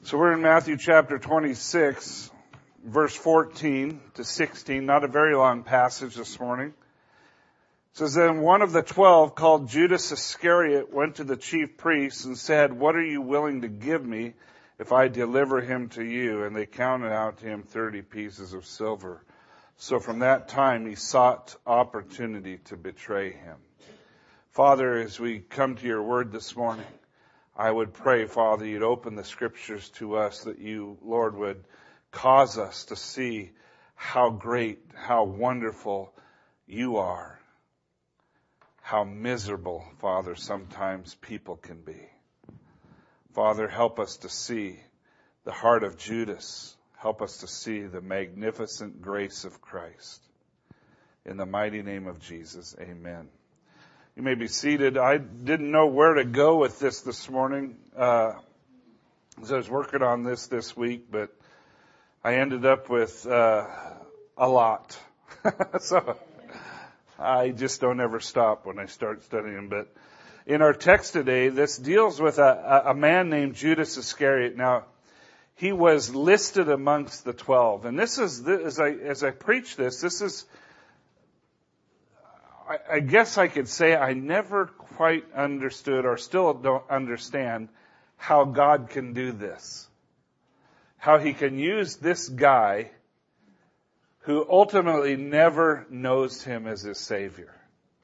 So we're in Matthew chapter 26, verse 14 to 16, not a very long passage this morning. It says, then one of the 12, called Judas Iscariot, went to the chief priests and said, what are you willing to give me if I deliver him to you? And they counted out to him 30 pieces of silver. So from that time he sought opportunity to betray him. Father, as we come to your word this morning, I would pray, Father, you'd open the scriptures to us, that you, Lord, would cause us to see how great, how wonderful you are. How miserable, Father, sometimes people can be. Father, help us to see the heart of Judas. Help us to see the magnificent grace of Christ. In the mighty name of Jesus, amen. You may be seated. I didn't know where to go with this morning as I was working on this week, but I ended up with a lot. So I just don't ever stop when I start studying. But in our text today, this deals with a man named Judas Iscariot. Now, he was listed amongst the 12. And this is, as I preach this is, I guess I could say I never quite understood, or still don't understand, how God can do this. How he can use this guy who ultimately never knows him as his Savior.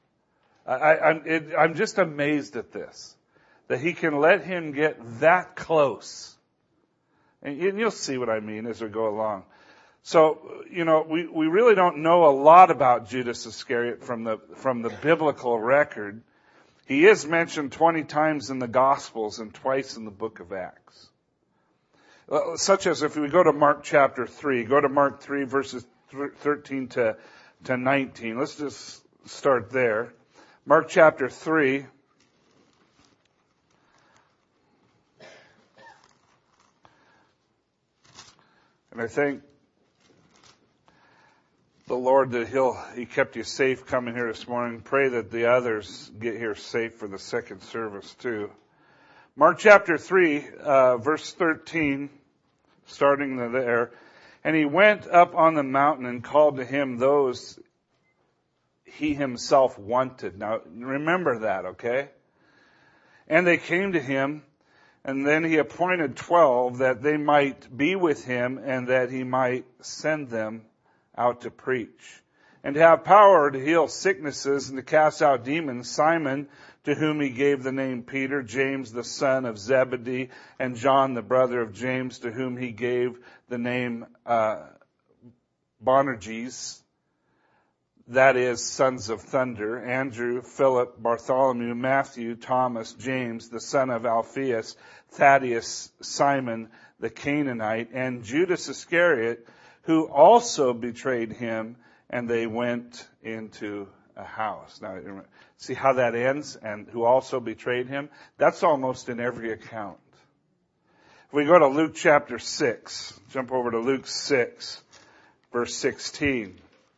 I'm just amazed at this. That he can let him get that close. And you'll see what I mean as we go along. So, we really don't know a lot about Judas Iscariot from the biblical record. He is mentioned 20 times in the Gospels and twice in the book of Acts. Such as if we go to Mark chapter 3, go to Mark 3 verses 13 to 19. Let's just start there. Mark chapter 3. And I think the Lord that He kept you safe coming here this morning. Pray that the others get here safe for the second service too. Mark chapter 3, verse 13, starting there. And he went up on the mountain and called to him those he himself wanted. Now remember that, okay? And they came to him, and then he appointed 12 that they might be with him and that he might send them out to preach, and to have power to heal sicknesses and to cast out demons. Simon, to whom he gave the name Peter, James the son of Zebedee, and John the brother of James, to whom he gave the name Boanerges, that is, sons of thunder, Andrew, Philip, Bartholomew, Matthew, Thomas, James the son of Alphaeus, Thaddeus, Simon the Canaanite, and Judas Iscariot, who also betrayed him, and they went into a house. Now, see how that ends? And who also betrayed him? That's almost in every account. If we go to Luke chapter 6, jump over to Luke 6, verse 16.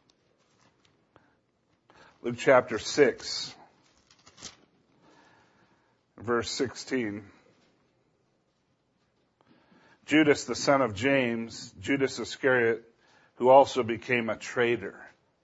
Luke chapter 6, verse 16. Judas, the son of James, Judas Iscariot, who also became a traitor.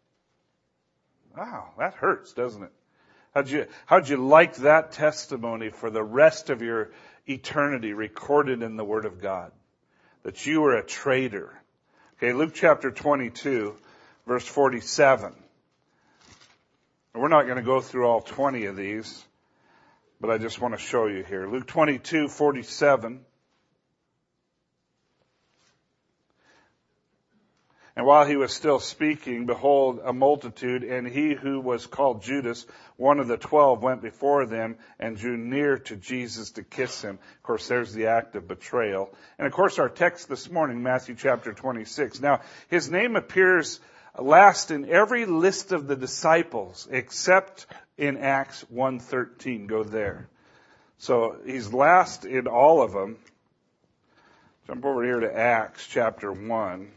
Wow, that hurts, doesn't it? How'd you like that testimony for the rest of your eternity recorded in the Word of God? That you were a traitor. Okay, Luke chapter 22, verse 47. And we're not going to go through all 20 of these, but I just want to show you here. Luke 22, 47. And while he was still speaking, behold, a multitude, and he who was called Judas, one of the 12, went before them and drew near to Jesus to kiss him. Of course, there's the act of betrayal. And of course, our text this morning, Matthew chapter 26. Now, his name appears last in every list of the disciples, except in Acts 1:13. Go there. So he's last in all of them. Jump over here to Acts chapter 1.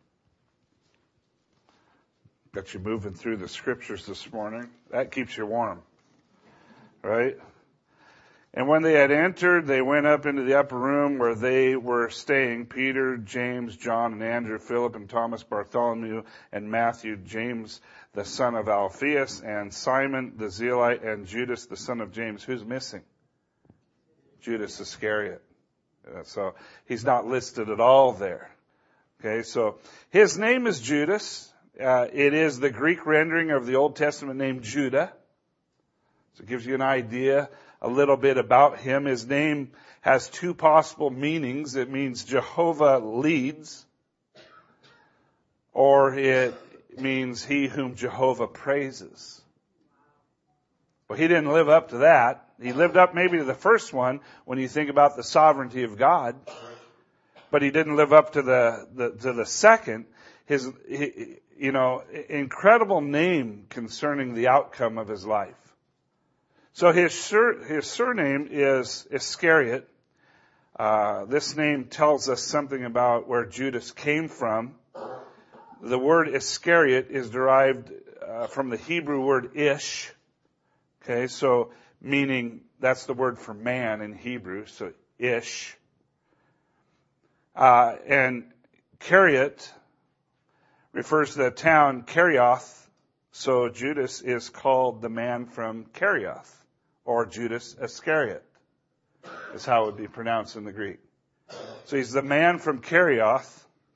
Got you moving through the scriptures this morning. That keeps you warm, right? And when they had entered, they went up into the upper room where they were staying, Peter, James, John, and Andrew, Philip and Thomas, Bartholomew, and Matthew, James, the son of Alphaeus, and Simon the Zealite, and Judas, the son of James. Who's missing? Judas Iscariot. So he's not listed at all there. Okay, so his name is Judas. It is the Greek rendering of the Old Testament name Judah. So it gives you an idea a little bit about him. His name has two possible meanings. It means Jehovah leads, or it means he whom Jehovah praises. Well, he didn't live up to that. He lived up maybe to the first one when you think about the sovereignty of God, but he didn't live up to the second. His incredible name concerning the outcome of his life. So his surname is Iscariot. This name tells us something about where Judas came from. The word Iscariot is derived from the Hebrew word ish. Okay, so meaning that's the word for man in Hebrew, so ish. And Keriot refers to the town Kerioth, so Judas is called the man from Kerioth, or Judas Iscariot, is how it would be pronounced in the Greek. So he's the man from Kerioth.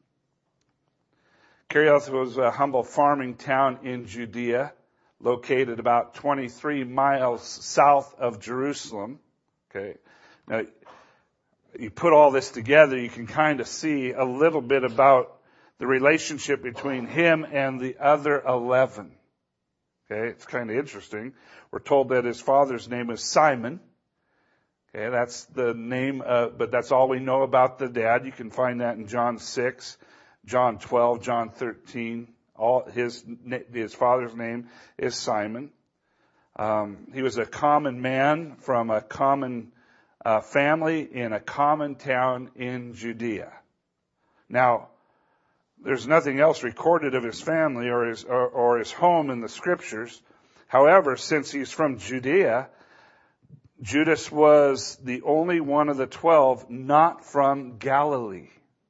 Kerioth was a humble farming town in Judea, located about 23 miles south of Jerusalem. Okay. Now, you put all this together, you can kind of see a little bit about the relationship between him and the other 11. Okay, it's kind of interesting. We're told that his father's name is Simon. Okay, that's the name, but that's all we know about the dad. You can find that in John 6, John 12, John 13. All his father's name is Simon. He was a common man from a common family in a common town in Judea. Now, there's nothing else recorded of his family or his home in the scriptures. However, since he's from Judea, Judas was the only one of the 12 not from Galilee.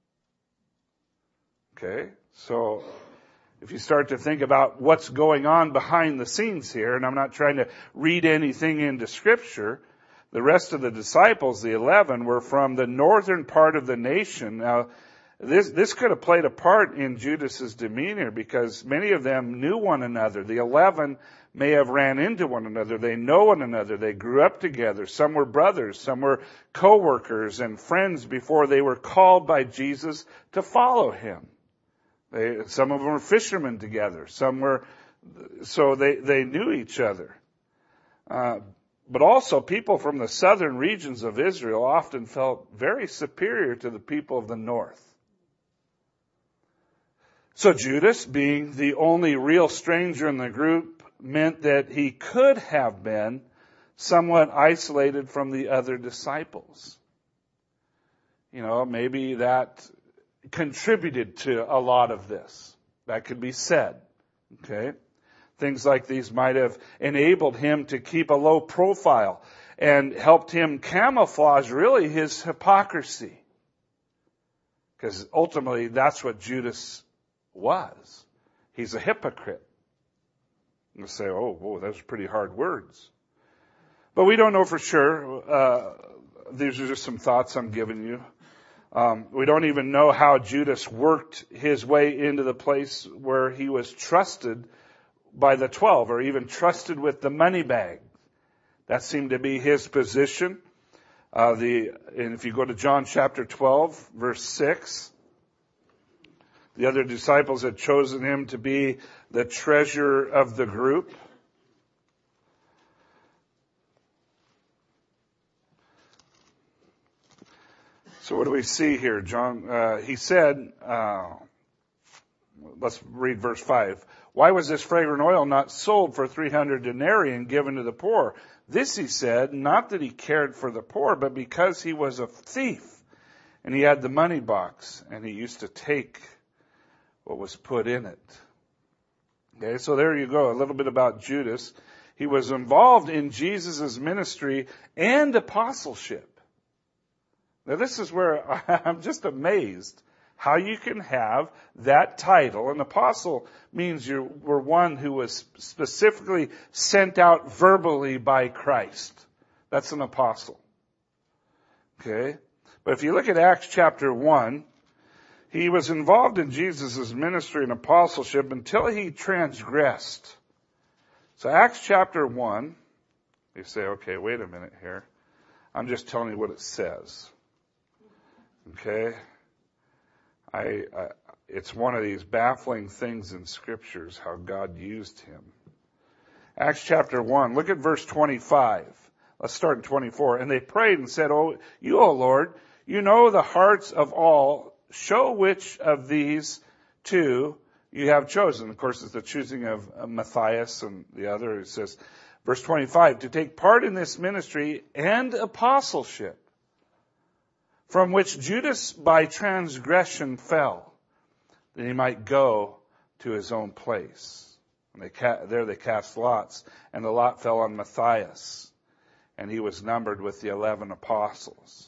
Okay, so if you start to think about what's going on behind the scenes here, and I'm not trying to read anything into Scripture, the rest of the disciples, the 11, were from the northern part of the nation. Now, this could have played a part in Judas's demeanor because many of them knew one another. The 11 may have ran into one another. They know one another. They grew up together. Some were brothers. Some were co-workers and friends before they were called by Jesus to follow him. Some of them were fishermen together. So they knew each other. But also people from the southern regions of Israel often felt very superior to the people of the north. So Judas, being the only real stranger in the group, meant that he could have been somewhat isolated from the other disciples. Maybe that contributed to a lot of this. That could be said. Okay? Things like these might have enabled him to keep a low profile and helped him camouflage really his hypocrisy. Because ultimately that's what Judas was. He's a hypocrite. You say, oh, those are pretty hard words. But we don't know for sure. These are just some thoughts I'm giving you. We don't even know how Judas worked his way into the place where he was trusted by the 12, or even trusted with the money bag. That seemed to be his position. And if you go to John chapter 12, verse 6, the other disciples had chosen him to be the treasurer of the group. So what do we see here? John, he said, let's read verse 5. Why was this fragrant oil not sold for 300 denarii and given to the poor? This he said, not that he cared for the poor, but because he was a thief. And he had the money box, and he used to take what was put in it. Okay, so there you go. A little bit about Judas. He was involved in Jesus' ministry and apostleship. Now this is where I'm just amazed how you can have that title. An apostle means you were one who was specifically sent out verbally by Christ. That's an apostle. Okay? But if you look at Acts chapter 1, he was involved in Jesus' ministry and apostleship until he transgressed. So Acts chapter 1, you say, okay, wait a minute here. I'm just telling you what it says. Okay? It's one of these baffling things in scriptures, how God used him. Acts chapter 1, look at verse 25. Let's start in 24. And they prayed and said, O Lord, you know the hearts of all. Show which of these two you have chosen. Of course, it's the choosing of Matthias and the other. It says, verse 25, to take part in this ministry and apostleship, from which Judas by transgression fell, that he might go to his own place. And there they cast lots, and the lot fell on Matthias, and he was numbered with the 11 apostles.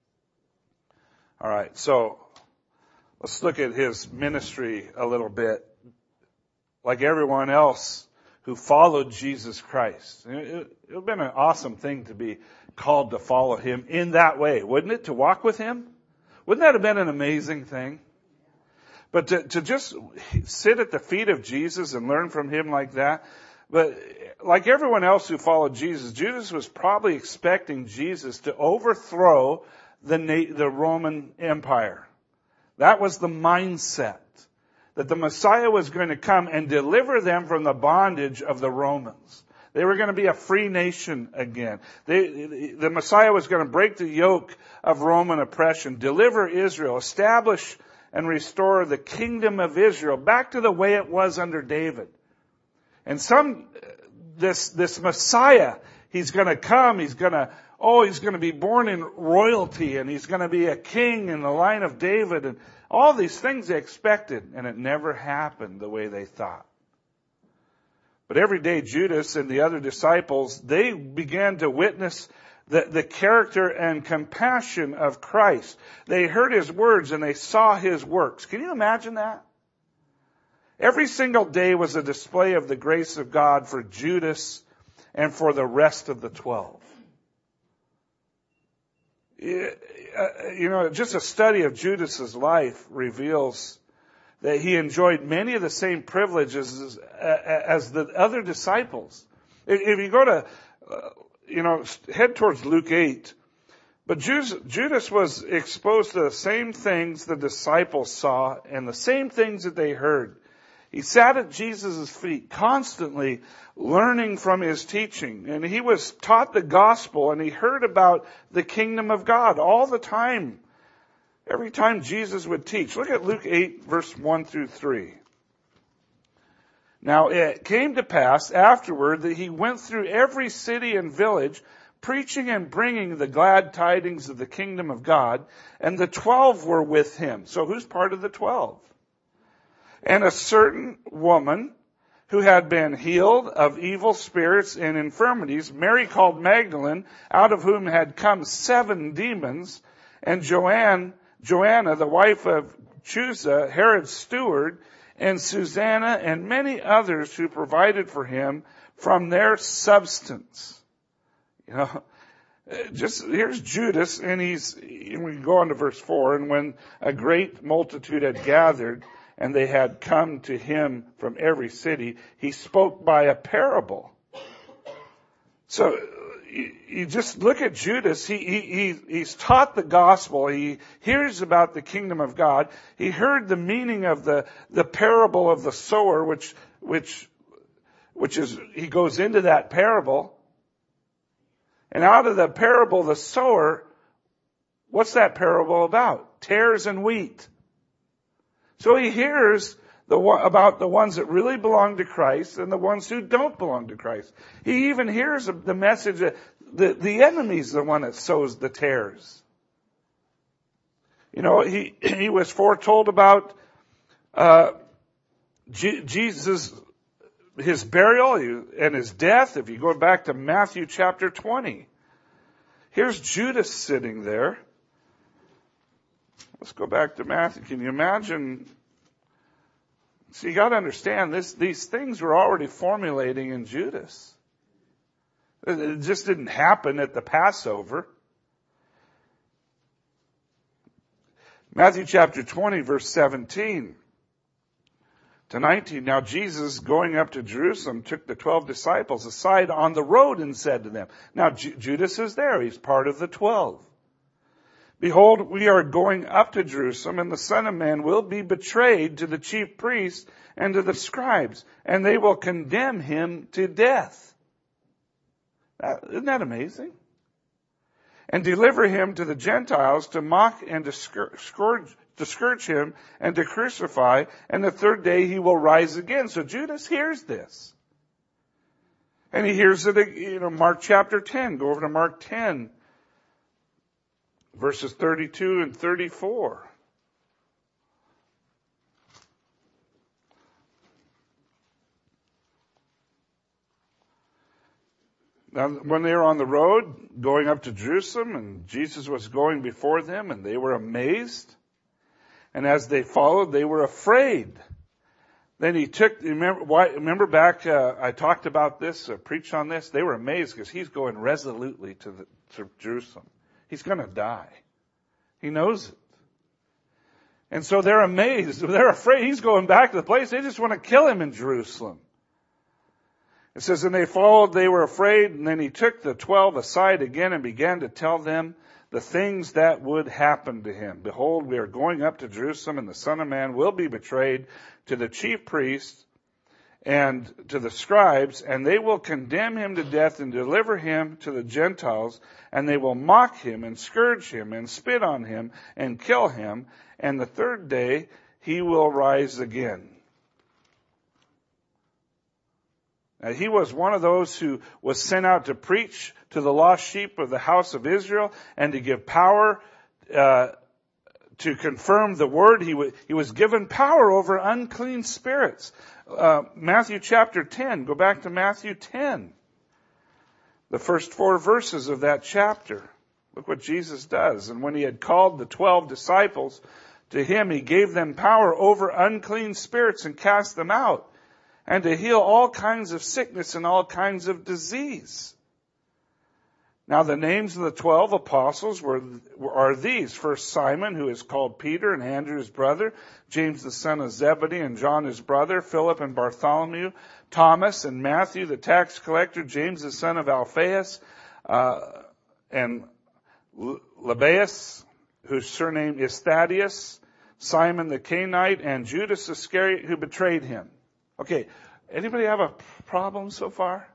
All right, so let's look at his ministry a little bit. Like everyone else who followed Jesus Christ. It would have been an awesome thing to be called to follow him in that way, wouldn't it? To walk with him? Wouldn't that have been an amazing thing? But to just sit at the feet of Jesus and learn from him like that. But like everyone else who followed Jesus, Judas was probably expecting Jesus to overthrow the Roman Empire. That was the mindset. That the Messiah was going to come and deliver them from the bondage of the Romans. They were going to be a free nation again. The Messiah was going to break the yoke of Roman oppression, deliver Israel, establish and restore the kingdom of Israel back to the way it was under David. And this Messiah, he's going to come, he's going to be born in royalty, and he's going to be a king in the line of David, and all these things they expected, and it never happened the way they thought. But every day, Judas and the other disciples, they began to witness the character and compassion of Christ. They heard his words and they saw his works. Can you imagine that? Every single day was a display of the grace of God for Judas and for the rest of the 12. Just a study of Judas's life reveals that he enjoyed many of the same privileges as the other disciples. If you go to, head towards Luke 8, but Judas was exposed to the same things the disciples saw and the same things that they heard. He sat at Jesus' feet, constantly learning from his teaching. And he was taught the gospel, and he heard about the kingdom of God all the time. Every time Jesus would teach. Look at Luke 8, verse 1 through 3. Now it came to pass afterward that he went through every city and village, preaching and bringing the glad tidings of the kingdom of God, and the 12 were with him. So who's part of the 12? And a certain woman who had been healed of evil spirits and infirmities, Mary called Magdalene, out of whom had come 7 demons, and Joanna, the wife of Chuza, Herod's steward, and Susanna, and many others who provided for him from their substance. Here's Judas, and we go on to verse 4, and when a great multitude had gathered, and they had come to him from every city, he spoke by a parable. So you just look at Judas. He's taught the gospel. He hears about the kingdom of God. He heard the meaning of the parable of the sower, which is, he goes into that parable. And out of the parable, the sower, what's that parable about? Tares and wheat. So he hears about the ones that really belong to Christ and the ones who don't belong to Christ. He even hears the message that the enemy's the one that sows the tares. He was foretold about Jesus his burial and his death, if you go back to Matthew chapter 20, here's Judas sitting there. Let's go back to Matthew. Can you imagine? So you got to understand these things were already formulating in Judas. It just didn't happen at the Passover. Matthew chapter 20, verse 17 to 19. Now Jesus, going up to Jerusalem, took the 12 disciples aside on the road and said to them. Now Judas is there. He's part of the 12. Behold, we are going up to Jerusalem, and the Son of Man will be betrayed to the chief priests and to the scribes, and they will condemn him to death. Isn't that amazing? And deliver him to the Gentiles to mock and to scourge him and to crucify, and the third day he will rise again. So Judas hears this. And he hears it, Mark chapter 10. Go over to Mark 10. Verses 32 and 34. Now, when they were on the road going up to Jerusalem, and Jesus was going before them, and they were amazed. And as they followed, they were afraid. Then he took, remember back, I talked about this, preached on this. They were amazed because he's going resolutely to Jerusalem. He's going to die. He knows it. And so they're amazed. They're afraid he's going back to the place. They just want to kill him in Jerusalem. It says, and they followed, they were afraid, and then he took the 12 aside again and began to tell them the things that would happen to him. Behold, we are going up to Jerusalem, and the Son of Man will be betrayed to the chief priests and to the scribes, and they will condemn him to death and deliver him to the Gentiles, and they will mock him and scourge him and spit on him and kill him, and the third day he will rise again. Now, he was one of those who was sent out to preach to the lost sheep of the house of Israel and to give power to confirm the word. He was given power over unclean spirits. Matthew chapter 10. Go back to Matthew 10. The first 4 verses of that chapter. Look what Jesus does. And when he had called the 12 disciples to him, he gave them power over unclean spirits and cast them out, and to heal all kinds of sickness and all kinds of disease. Now the names of the 12 apostles are these. First Simon, who is called Peter, and Andrew his brother, James the son of Zebedee, and John his brother, Philip and Bartholomew, Thomas and Matthew the tax collector, James the son of Alphaeus, and Lebbaeus, whose surname is Thaddeus, Simon the Canaanite, and Judas Iscariot, who betrayed him. Okay, anybody have a problem so far?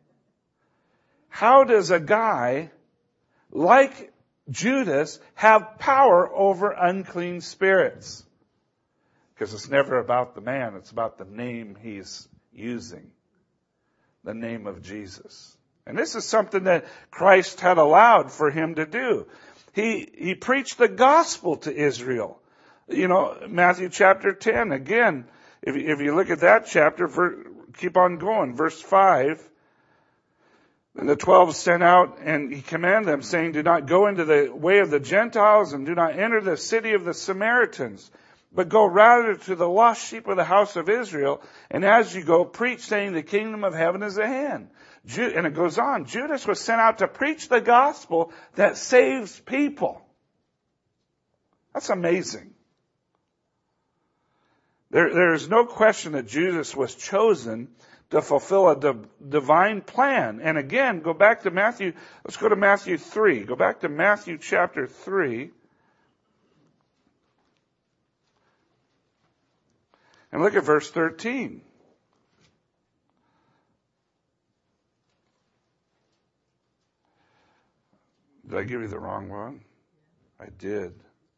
How does a guy like Judas have power over unclean spirits? Because it's never about the man, it's about the name he's using. The name of Jesus. And this is something that Christ had allowed for him to do. He preached the gospel to Israel. Matthew chapter 10, again, if you look at that chapter, keep on going, verse 5. And the 12 sent out, and he commanded them, saying, do not go into the way of the Gentiles, and do not enter the city of the Samaritans, but go rather to the lost sheep of the house of Israel, and as you go, preach, saying, the kingdom of heaven is at hand. And it goes on. Judas was sent out to preach the gospel that saves people. That's amazing. There is no question that Judas was chosen to fulfill a divine plan. And again, go back to Matthew. Let's go to Matthew 3. Go back to Matthew chapter 3. And look at verse 13. Did I give you the wrong one? I did.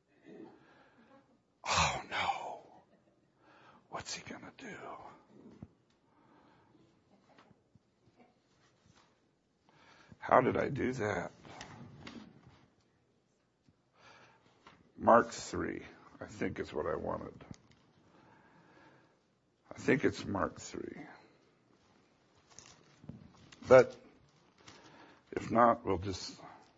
Oh no. What's he going to do? How did I do that? Mark 3, I think is what I wanted. I think it's Mark 3. But if not, we'll just...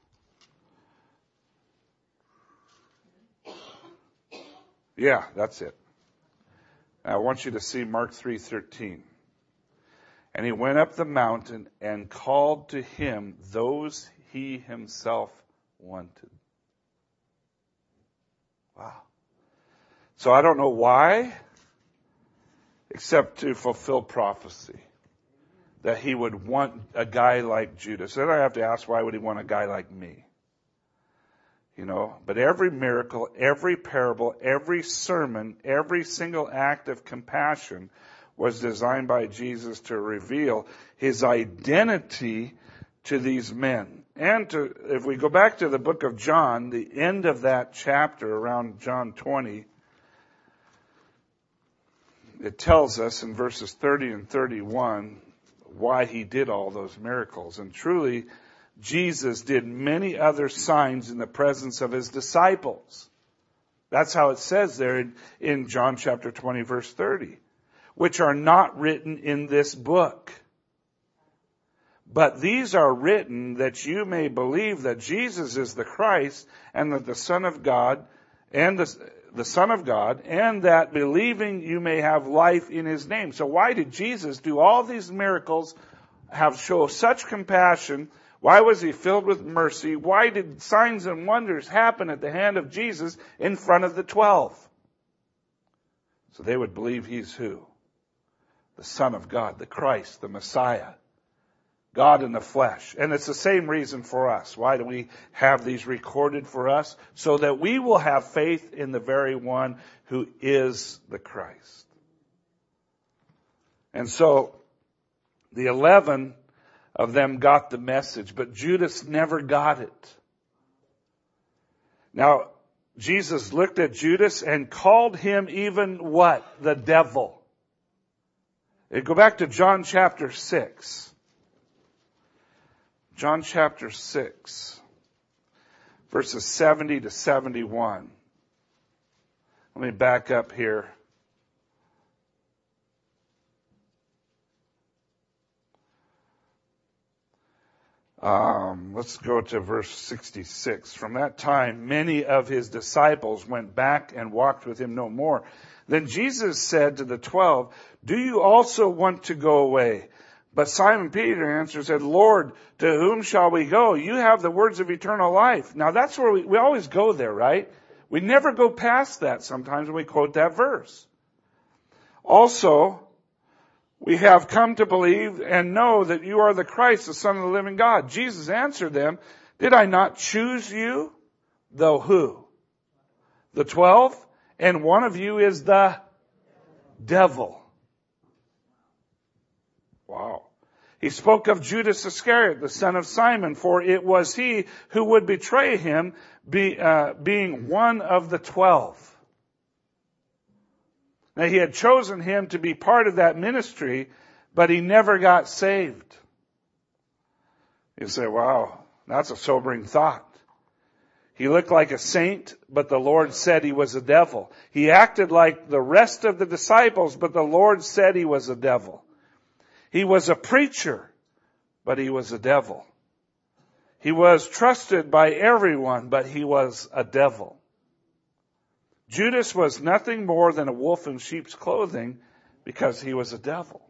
Yeah, that's it. I want you to see Mark 3:13. And he went up the mountain and called to him those he himself wanted. Wow. So I don't know why, except to fulfill prophecy, that he would want a guy like Judas. Then I have to ask, why would he want a guy like me? You know, but every miracle, every parable, every sermon, every single act of compassion was designed by Jesus to reveal his identity to these men. And to, if we go back to the book of John, the end of that chapter, around John 20, it tells us in verses 30 and 31 why he did all those miracles. And truly, Jesus did many other signs in the presence of his disciples. That's how it says there in John chapter 20, verse 30, which are not written in this book. But these are written that you may believe that Jesus is the Christ and that the Son of God and the Son of God, and that believing you may have life in his name. So why did Jesus do all these miracles, show such compassion? Why was he filled with mercy? Why did signs and wonders happen at the hand of Jesus in front of the 12? So they would believe he's who? The Son of God, the Christ, the Messiah, God in the flesh. And it's the same reason for us. Why do we have these recorded for us? So that we will have faith in the very one who is the Christ. And so the 11 of them got the message, but Judas never got it. Now, Jesus looked at Judas and called him even what? The devil. Go back to John chapter 6. John chapter 6, verses 70 to 71. Let me back up here. Let's go to verse 66. From that time, many of his disciples went back and walked with him no more. Then Jesus said to the 12, do you also want to go away? But Simon Peter answered and said, Lord, to whom shall we go? You have the words of eternal life. Now that's where we always go there, right? We never go past that sometimes when we quote that verse. Also, we have come to believe and know that you are the Christ, the Son of the living God. Jesus answered them, did I not choose you? Though who? The 12? And one of you is the devil. Wow. He spoke of Judas Iscariot, the son of Simon, for it was he who would betray him, being one of the 12. Now he had chosen him to be part of that ministry, but he never got saved. You say, wow, that's a sobering thought. He looked like a saint, but the Lord said he was a devil. He acted like the rest of the disciples, but the Lord said he was a devil. He was a preacher, but he was a devil. He was trusted by everyone, but he was a devil. Judas was nothing more than a wolf in sheep's clothing because he was a devil.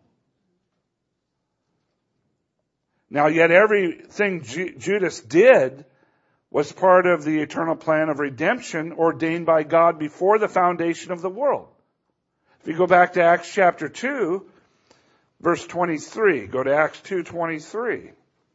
Now, yet everything Judas did was part of the eternal plan of redemption ordained by God before the foundation of the world. If you go back to Acts chapter 2, verse 23, go to Acts 2:23.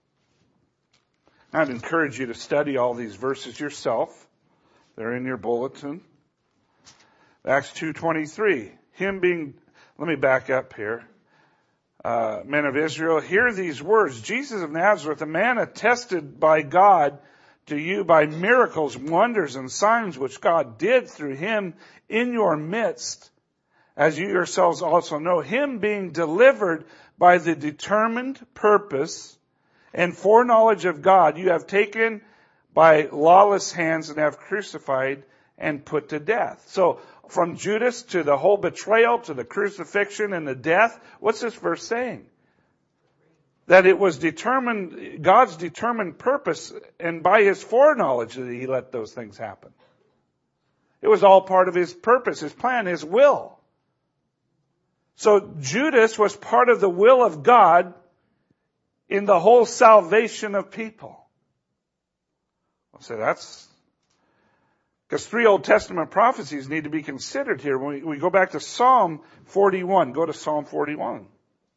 I'd encourage you to study all these verses yourself. They're in your bulletin. Acts 2:23. Let me back up here. Men of Israel, hear these words. Jesus of Nazareth, a man attested by God to you by miracles, wonders, and signs which God did through him in your midst, as you yourselves also know, him being delivered by the determined purpose and foreknowledge of God, you have taken by lawless hands and have crucified and put to death. So from Judas to the whole betrayal to the crucifixion and the death, what's this verse saying? that it was determined, God's determined purpose, and by His foreknowledge that He let those things happen. It was all part of His purpose, His plan, His will. So Judas was part of the will of God in the whole salvation of people. I'll say that's because 3 Old Testament prophecies need to be considered here. When we go back to Psalm 41, go to Psalm 41.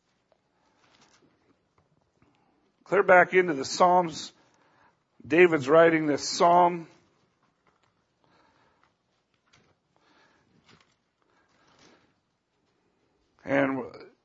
Clear back into the Psalms. David's writing this psalm. And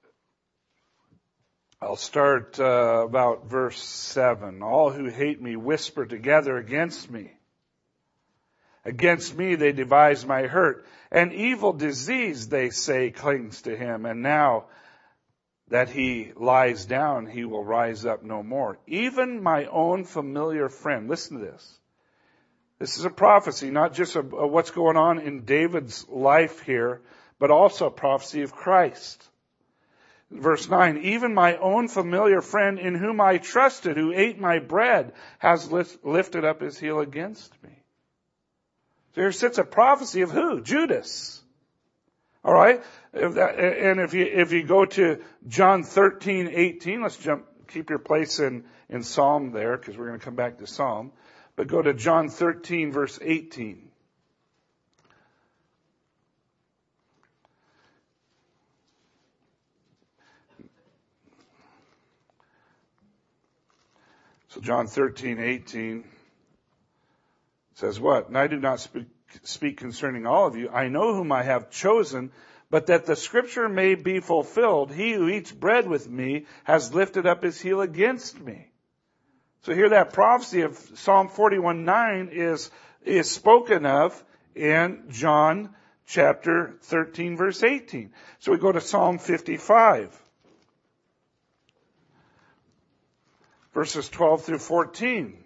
I'll start about verse 7. All who hate me whisper together against me. Against me they devise my hurt. An evil disease, they say, clings to him. And now that he lies down, he will rise up no more. Even my own familiar friend. Listen to this. This is a prophecy, not just of what's going on in David's life here, but also a prophecy of Christ. Verse 9, even my own familiar friend in whom I trusted, who ate my bread, has lifted up his heel against me. So here sits a prophecy of who? Judas. All right? And if you go to John 13:18, let's keep your place in Psalm there, because we're going to come back to Psalm. But go to John 13, verse 18. So John 13:18 says what? And I do not speak concerning all of you. I know whom I have chosen, but that the scripture may be fulfilled. He who eats bread with me has lifted up his heel against me. So here that prophecy of Psalm 41:9 is spoken of in John chapter 13, verse 18. So we go to Psalm 55. Verses 12 through 14.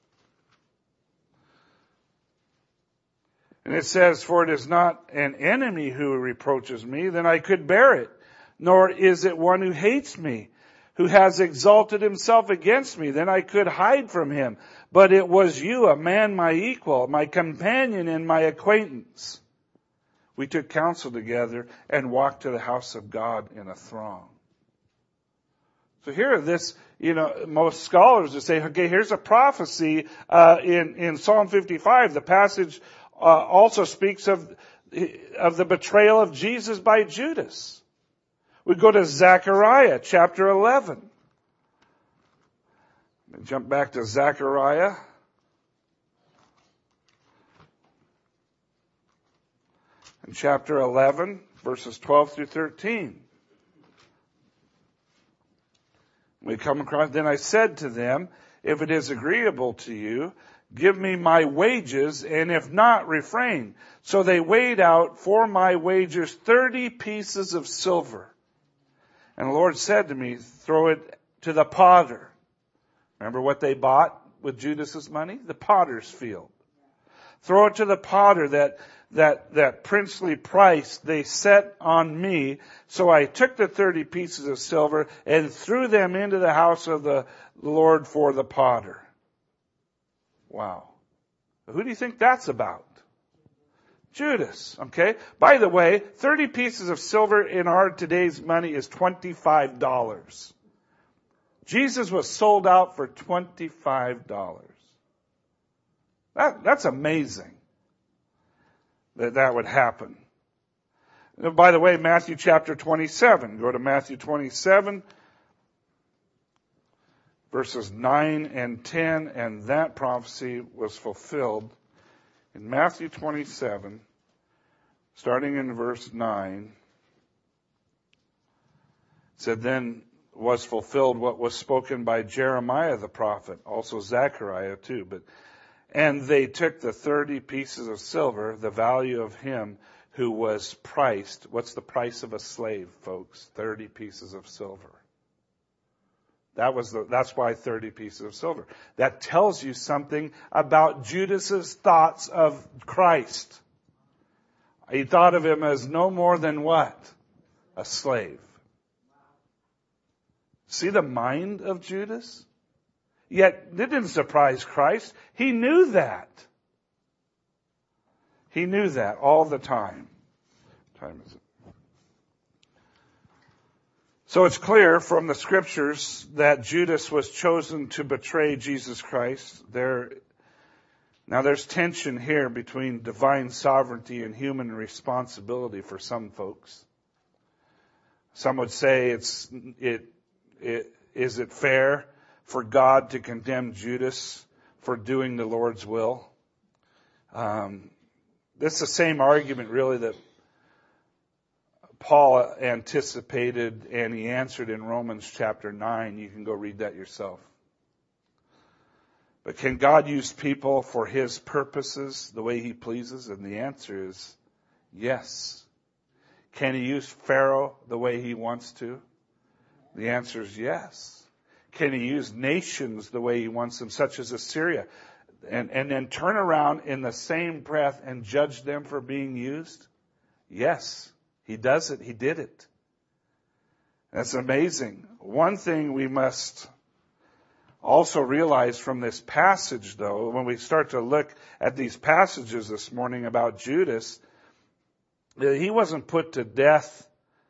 And it says, for it is not an enemy who reproaches me, then I could bear it. Nor is it one who hates me, who has exalted himself against me, then I could hide from him. But it was you, a man my equal, my companion and my acquaintance. We took counsel together and walked to the house of God in a throng. So here, most scholars would say, okay, here's a prophecy in Psalm 55. The passage also speaks of the betrayal of Jesus by Judas. We go to Zechariah chapter 11. Let me jump back to Zechariah. In chapter 11, verses 12 through 13. We come across, then I said to them, if it is agreeable to you, give me my wages, and if not, refrain. So they weighed out for my wages 30 pieces of silver. And the Lord said to me, throw it to the potter. Remember what they bought with Judas's money? The potter's field. Throw it to the potter, that princely price they set on me. So I took the 30 pieces of silver and threw them into the house of the Lord for the potter. Wow. Who do you think that's about? Judas. Okay. By the way, 30 pieces of silver in our today's money is $25. Jesus was sold out for $25. That's amazing that would happen. And by the way, Matthew chapter 27. Go to Matthew 27, verses 9 and 10, and that prophecy was fulfilled in Matthew 27, starting in verse 9. It said, then was fulfilled what was spoken by Jeremiah the prophet, also Zechariah too, and they took the 30 pieces of silver, the value of him who was priced. What's the price of a slave, folks? 30 pieces of silver. That's why 30 pieces of silver. That tells you something about Judas's thoughts of Christ. He thought of him as no more than what? A slave. See the mind of Judas? Yet it didn't surprise Christ. He knew that. He knew that all the time. What time is it? So it's clear from the scriptures that Judas was chosen to betray Jesus Christ. Now there's tension here between divine sovereignty and human responsibility for some folks. Some would say is it fair for God to condemn Judas for doing the Lord's will? This is the same argument really that Paul anticipated and he answered in Romans chapter 9. You can go read that yourself. But can God use people for His purposes the way He pleases? And the answer is yes. Can He use Pharaoh the way He wants to? The answer is yes. Can He use nations the way He wants them, such as Assyria, and then turn around in the same breath and judge them for being used? Yes. He does it. He did it. That's amazing. One thing we must also realize from this passage, though, when we start to look at these passages this morning about Judas, that he wasn't put to death.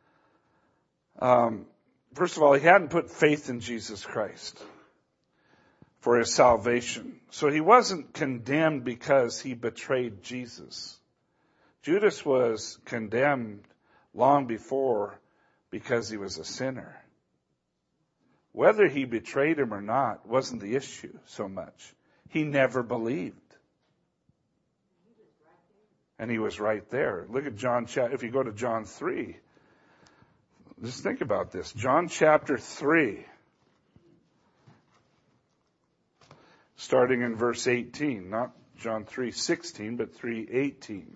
First of all, he hadn't put faith in Jesus Christ for his salvation. So he wasn't condemned because he betrayed Jesus. Judas was condemned long before because he was a sinner. Whether he betrayed him or not wasn't the issue so much. He never believed. And he was right there. Look at John, if you go to John 3, just think about this. John chapter 3, starting in verse 18, not John 3:16, but 3:18.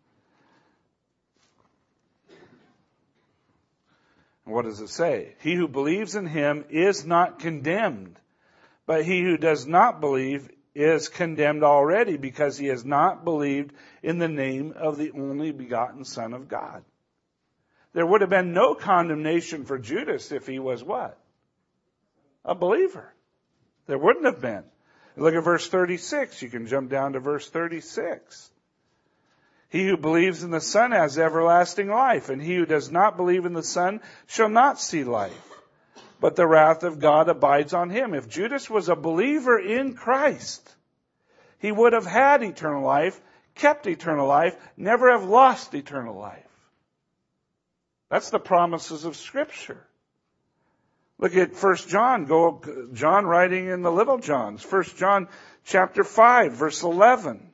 What does it say? He who believes in Him is not condemned, but he who does not believe is condemned already because he has not believed in the name of the only begotten Son of God. There would have been no condemnation for Judas if he was what? A believer. There wouldn't have been. Look at verse 36. You can jump down to verse 36. He who believes in the Son has everlasting life, and he who does not believe in the Son shall not see life, but the wrath of God abides on him. If Judas was a believer in Christ, he would have had eternal life, kept eternal life, never have lost eternal life. That's the promises of Scripture. Look at 1 John. John writing in the little Johns. 1 John chapter 5, verse 11.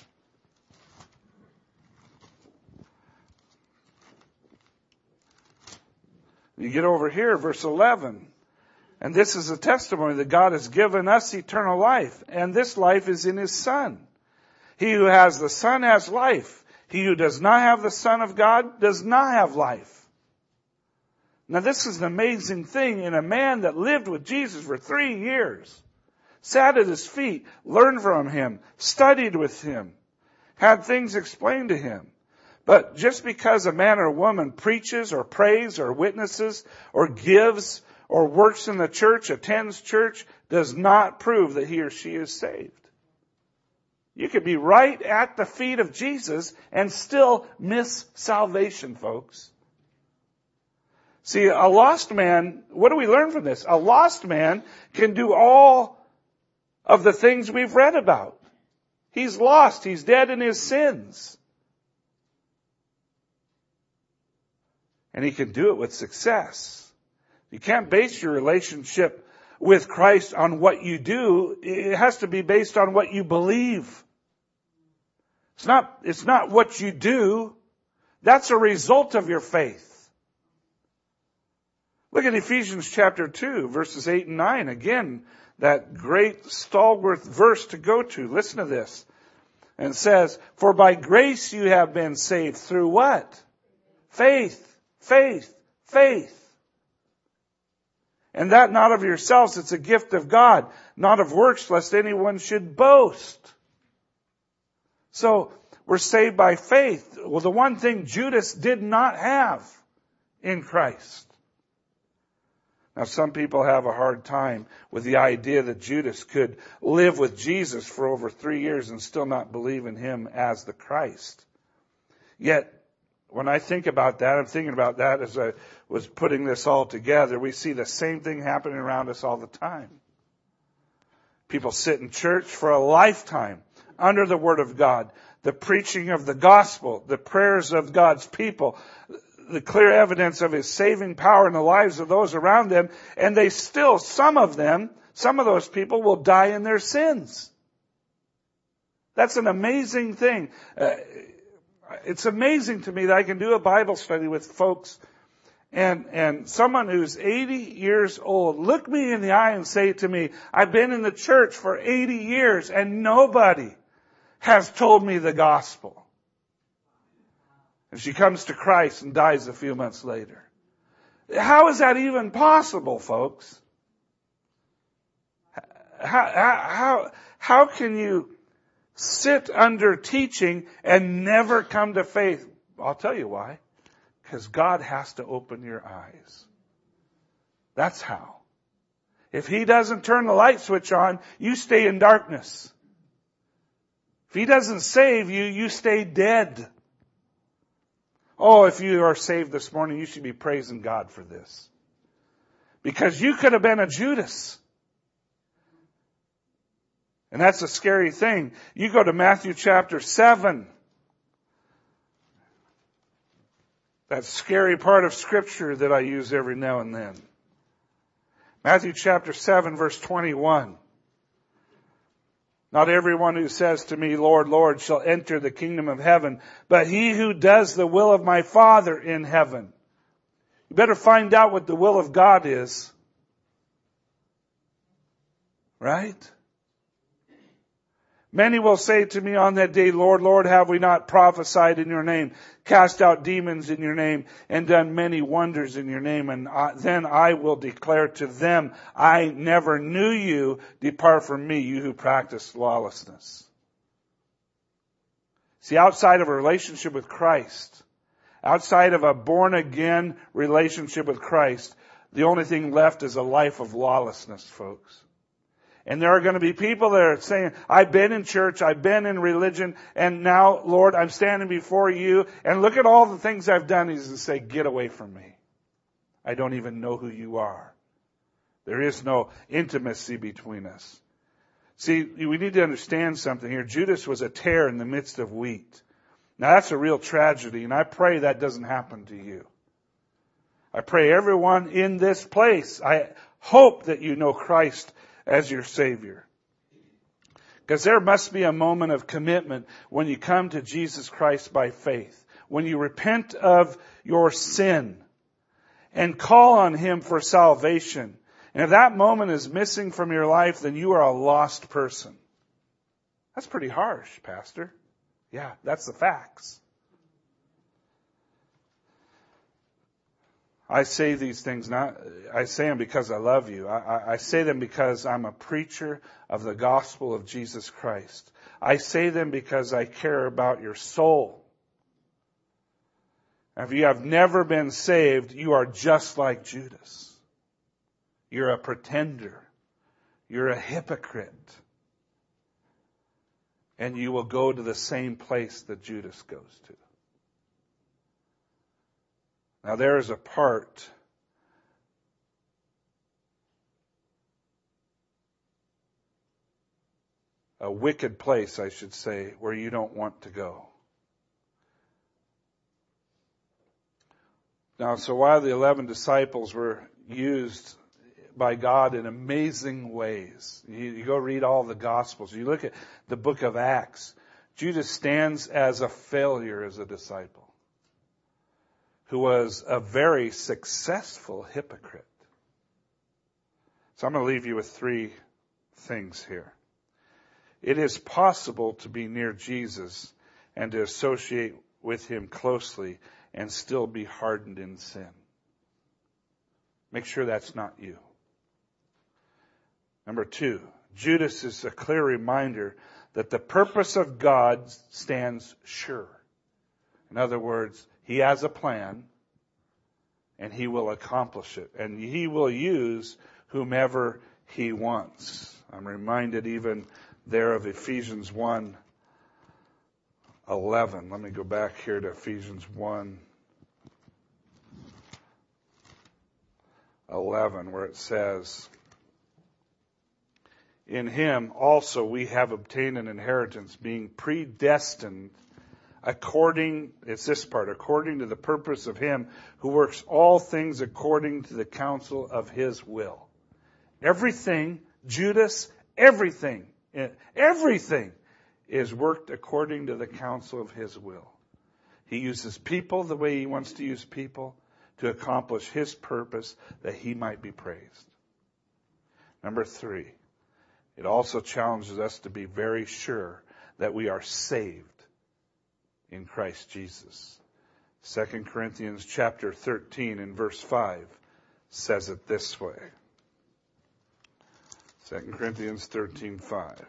You get over here, verse 11. And this is a testimony that God has given us eternal life, and this life is in His Son. He who has the Son has life. He who does not have the Son of God does not have life. Now this is an amazing thing in a man that lived with Jesus for 3 years, sat at His feet, learned from Him, studied with Him, had things explained to him. But just because a man or a woman preaches or prays or witnesses or gives or works in the church, attends church, does not prove that he or she is saved. You could be right at the feet of Jesus and still miss salvation, folks. See, a lost man, what do we learn from this? A lost man can do all of the things we've read about. He's lost. He's dead in his sins. And he can do it with success. You can't base your relationship with Christ on what you do. It has to be based on what you believe. It's not what you do. That's a result of your faith. Look at Ephesians chapter 2, verses 8 and 9. Again, that great stalwart verse to go to. Listen to this. And it says, for by grace you have been saved through what? Faith. Faith, faith. And that not of yourselves, it's a gift of God, not of works, lest anyone should boast. So, we're saved by faith. Well, the one thing Judas did not have in Christ. Now, some people have a hard time with the idea that Judas could live with Jesus for over 3 years and still not believe in him as the Christ. Yet, when I think about that, I'm thinking about that as I was putting this all together. We see the same thing happening around us all the time. People sit in church for a lifetime under the Word of God, the preaching of the gospel, the prayers of God's people, the clear evidence of His saving power in the lives of those around them, and they still, some of those people will die in their sins. That's an amazing thing. It's amazing to me that I can do a Bible study with folks and someone who's 80 years old look me in the eye and say to me, I've been in the church for 80 years and nobody has told me the gospel. And she comes to Christ and dies a few months later. How is that even possible, folks? How can you sit under teaching and never come to faith? I'll tell you why. Because God has to open your eyes. That's how. If He doesn't turn the light switch on, you stay in darkness. If He doesn't save you, you stay dead. Oh, if you are saved this morning, you should be praising God for this. Because you could have been a Judas. And that's a scary thing. You go to Matthew chapter 7. That scary part of Scripture that I use every now and then. Matthew chapter 7, verse 21. Not everyone who says to me, Lord, Lord, shall enter the kingdom of heaven, but he who does the will of my Father in heaven. You better find out what the will of God is. Right? Many will say to me on that day, Lord, Lord, have we not prophesied in your name, cast out demons in your name, and done many wonders in your name? And then I will declare to them, I never knew you. Depart from me, you who practice lawlessness. See, outside of a relationship with Christ, outside of a born-again relationship with Christ, the only thing left is a life of lawlessness, folks. And there are going to be people that are saying, I've been in church, I've been in religion, and now, Lord, I'm standing before you, and look at all the things I've done. He's going to say, get away from me. I don't even know who you are. There is no intimacy between us. See, we need to understand something here. Judas was a tare in the midst of wheat. Now, that's a real tragedy, and I pray that doesn't happen to you. I pray everyone in this place, I hope that you know Christ as your Savior. Because there must be a moment of commitment when you come to Jesus Christ by faith. When you repent of your sin and call on Him for salvation. And if that moment is missing from your life, then you are a lost person. That's pretty harsh, Pastor. Yeah, that's the facts. I say these things I say them because I love you. I say them because I'm a preacher of the gospel of Jesus Christ. I say them because I care about your soul. If you have never been saved, you are just like Judas. You're a pretender. You're a hypocrite. And you will go to the same place that Judas goes to. Now there is a part a wicked place, I should say, where you don't want to go. Now, so while the 11 disciples were used by God in amazing ways, you go read all the Gospels, you look at the book of Acts, Judas stands as a failure as a disciple, who was a very successful hypocrite. So I'm going to leave you with 3 things here. It is possible to be near Jesus and to associate with Him closely and still be hardened in sin. Make sure that's not you. Number 2, Judas is a clear reminder that the purpose of God stands sure. In other words, He has a plan, and He will accomplish it. And He will use whomever He wants. I'm reminded even there of Ephesians 1:11. Let me go back here to Ephesians 1:11, where it says, in Him also we have obtained an inheritance, being predestined according to the purpose of Him who works all things according to the counsel of His will. Everything, Judas, everything is worked according to the counsel of His will. He uses people the way He wants to use people to accomplish His purpose, that He might be praised. Number 3, it also challenges us to be very sure that we are saved in Christ Jesus. 2 Corinthians chapter 13 and verse 5 says it this way. 2 Corinthians 13:5.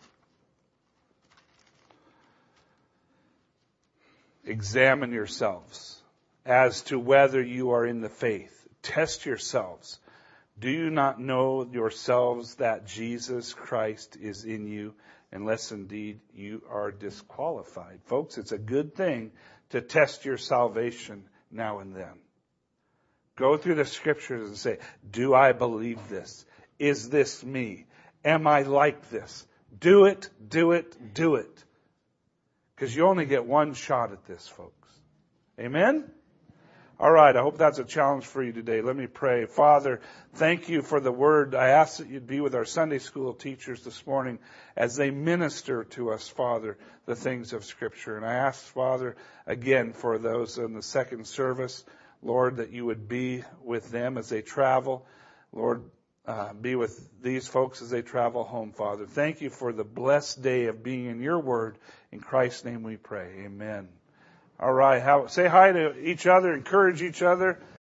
Examine yourselves as to whether you are in the faith. Test yourselves. Do you not know yourselves that Jesus Christ is in you, unless indeed you are disqualified? Folks, it's a good thing to test your salvation now and then. Go through the scriptures and say, do I believe this? Is this me? Am I like this? Do it, do it, do it. Because you only get one shot at this, folks. Amen? All right, I hope that's a challenge for you today. Let me pray. Father, thank you for the word. I ask that you'd be with our Sunday school teachers this morning as they minister to us, Father, the things of Scripture. And I ask, Father, again for those in the second service, Lord, that you would be with them as they travel. Lord, be with these folks as they travel home, Father. Thank you for the blessed day of being in your word. In Christ's name we pray. Amen. All right. Say hi to each other. Encourage each other.